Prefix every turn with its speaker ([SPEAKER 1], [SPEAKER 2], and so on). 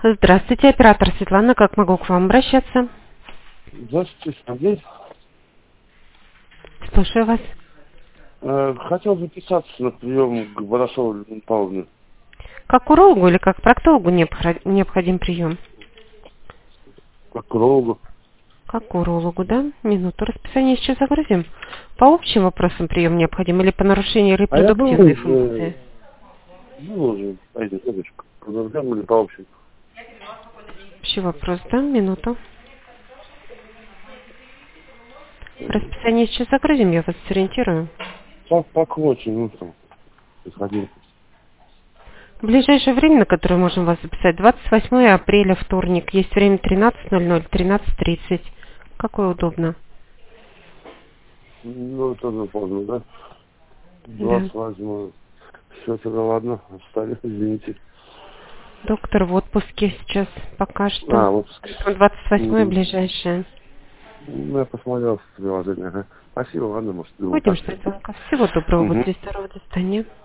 [SPEAKER 1] Здравствуйте, оператор Светлана. Как могу к вам обращаться?
[SPEAKER 2] Здравствуйте, Андрей.
[SPEAKER 1] Слушаю вас.
[SPEAKER 2] Хотел записаться на прием к Барашовой Людмиле Павловне.
[SPEAKER 1] Как урологу или как проктологу необходим прием?
[SPEAKER 2] Как урологу.
[SPEAKER 1] Как урологу, да? Минуту. Расписание сейчас загрузим. По общим вопросам прием необходим или по нарушению
[SPEAKER 2] А я был
[SPEAKER 1] репродуктивной функции?
[SPEAKER 2] уже, пойдем, следующий. Продолжаем или по общему?
[SPEAKER 1] Общий вопрос, да? Минуту. Расписание сейчас загрузим, я вас сориентирую.
[SPEAKER 2] По квоте, утром. Приходил.
[SPEAKER 1] В ближайшее время, на которое можем вас записать, 28 апреля, вторник. Есть время 13:00, 13:30. Какое удобно?
[SPEAKER 2] Ну, тоже поздно, да?
[SPEAKER 1] Да.
[SPEAKER 2] 28. Все, тогда ладно, оставим, извините.
[SPEAKER 1] Доктор в отпуске сейчас пока что.
[SPEAKER 2] Вот.
[SPEAKER 1] 28 ближайшее.
[SPEAKER 2] Ну, я посмотрел в приложение. Ага. Спасибо, ладно, может,
[SPEAKER 1] Будем ждать звонка. Всего доброго. Будьте здоровы. До свидания.